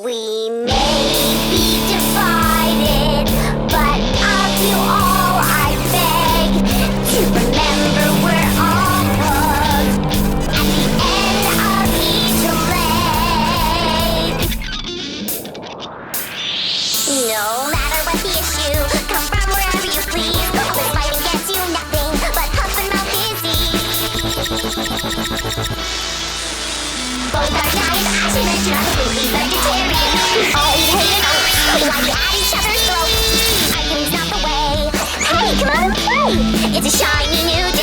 We may be divided, but of you all I beg to remember we're all hugged at the end of each leg. No matter what the issue, come from wherever you please. Hopeless fighting gets you nothing but huff and mouth disease. Both are giant action and you're not completely vegetarian. We all eat hay and oats, we like to at each other's throats. Item's not the way. Hey, come on, play! It's a shiny new